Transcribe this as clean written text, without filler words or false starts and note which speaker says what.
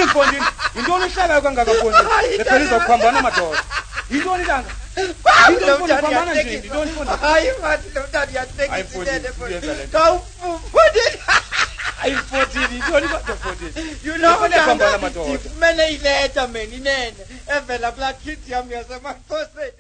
Speaker 1: Mfondini, intoni uhlaba kangaka Mfondini? Phela izokuphambana madoda. Intoni langa? Intoni uphambana nje, intoni Mfondini?
Speaker 2: Hayi manje lo mntana uyahlekisile
Speaker 1: Mfondini.
Speaker 2: Mfondini.
Speaker 1: Hayi Mfondini, intoni kodwa Mfondini?
Speaker 2: You know
Speaker 1: uphambana madoda.
Speaker 2: Mene ileta mina inene evela kula kid yami yasemaXhoseni.